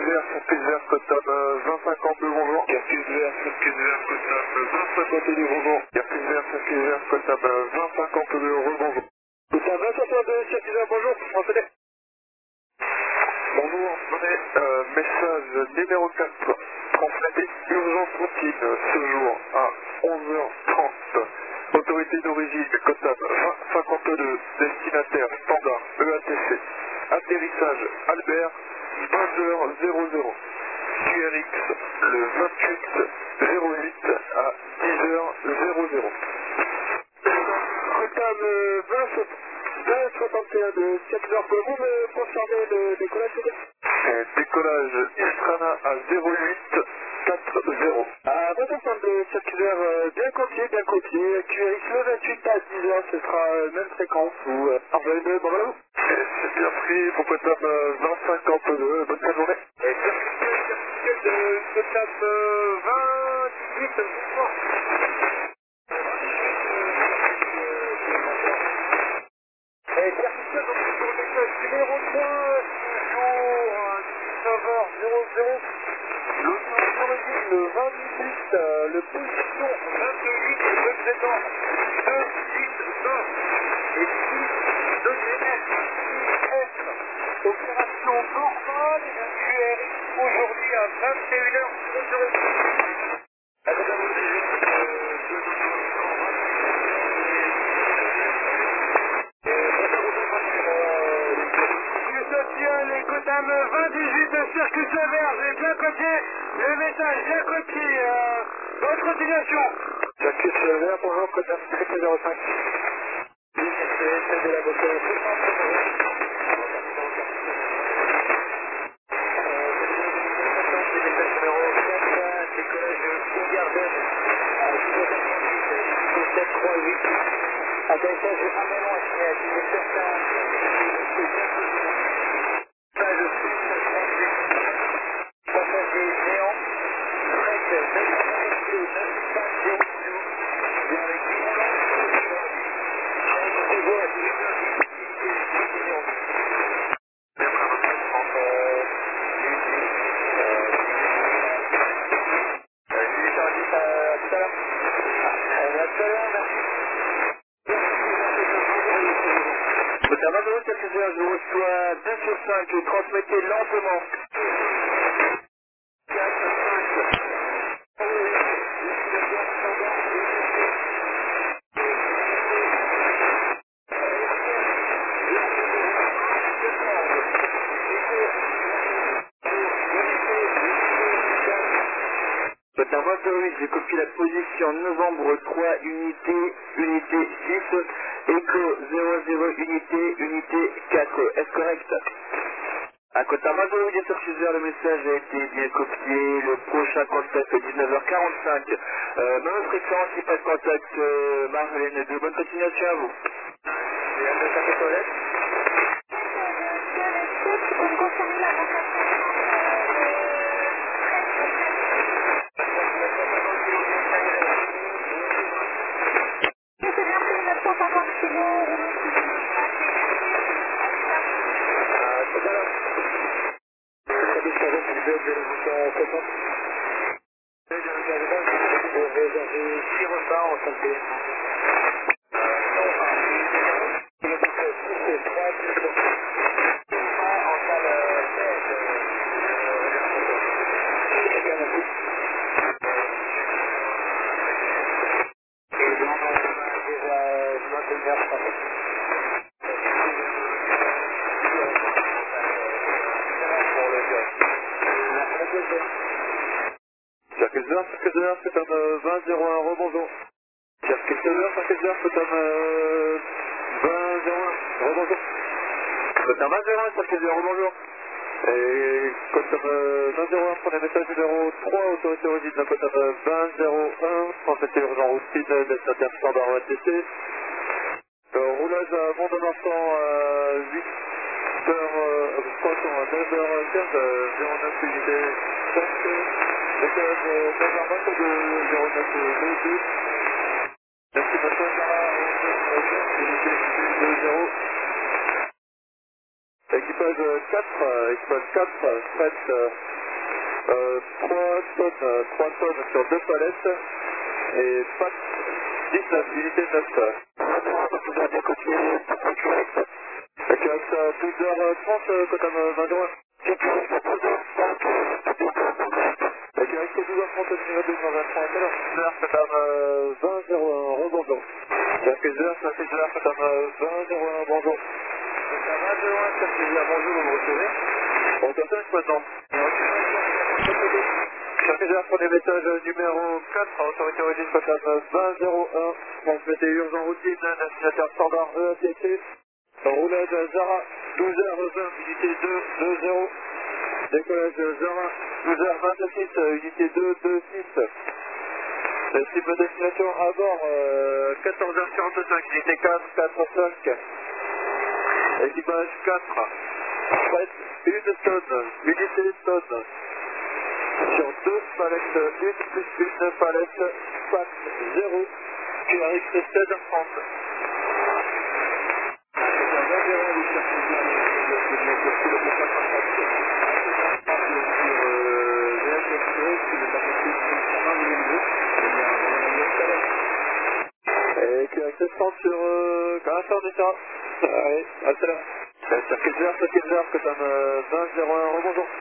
circuit vert, Cotam 2052, bonjour. Circuit vert, Cotam 2052, bonjour. Circuit vert, Cotam 2052, rebonjour. Cotam 2052, circuit vert, bonjour, français. Bonjour, message numéro 4. Transmettez urgence routine ce jour à 11h30. Autorité d'origine Cotam 2052, destinataire standard EATC. Atterrissage Albert 20h00. QRX le 2808 à 10h00. Cotam 2061 de 4h, pouvez-vous me confirmer le décollage? Décollage Istrana à 0840. À 20h de circulaire bien copié, QRX le 28 à 10h, ce sera même fréquence ou envoyez de bon voilà. C'est bien pris pour Cotam 2052, bonne fin de journée. Et de Cotam 28, bonsoir. Et certificat donc pour le message numéro 3, toujours à 19h00. L'autorité d'origine le 28, le position 28, le présent 2-8-20 et 6 de GNS. Opération normale, QRX aujourd'hui à 21h00. Les Cotam 28 de circuit vert, j'ai bien copié le message, bien copié. Bonne continuation. Circuit vert, bonjour, Cotam 05. C'est de la boucle. Atterrissage Amelon estimé à 17h40. Page 638. Passager géant. Fret 9 kg 9500. Bien avec toujours à 18h10. Cotam 22, circuit je reçois 2 sur 5, transmettez lentement. Cotam 28, j'ai copié la position novembre 3, unité 6, Echo 00, unité 4. Est-ce correct? À Cotam 28, bien sûr, je suis vers, le message a été bien copié. Le prochain contact est 19h45. Même fréquence, si pas de contact, Marlène, de bonne continuation à vous. Et un message de toilette. Circuit vert, Cotam 2001, rebonjour. Circuit vert, Cotam 2001, rebonjour. Cotam 2001, circuit vert, rebonjour. Et Cotam 2001, prenez message numéro 3, autorité origine de Cotam 2001, transmettez urgent routine, destinataire standard OATC. Roulage à Mont-de-Marsan à 8h, pardon, à 9h15, 09 unité 5, décalage 9h20 de 09 estimation unité 20. Équipage 4, fret 3 tonnes sur 2 palettes et pas 19, unité 9. Ok, à 12h30, Cotam 20. Ok, reste 12h30, numéro 2, 20 à l'heure. 10h, Cotam 20-01, rebonjour. Quelques heures, ça fait 2h, Cotam 20-01, bonjour. Cotam 20-01, ça fait dire bonjour, vous me recevez. Bon, comme ça, je peux attendre. Ça fait déjà pour les messages numéro 4, autorité origine Cotam 20-01, transmettez urgent routine, destinataire standard EATC, roulage Zara 12h20, unité 220, décollage Zara 12h26, unité 226, la cible destination à bord 14h45, unité 445, équipage 4, fret 1 tonne, unité tonne. Sur 2 palettes 1 plus 1 palette, pack 0, QRX 16h30. Et QRX 1630 sur 15 du ça. Allez, à tout à l'heure. Sur quelle heure, Cotam 20-01, rebonjour.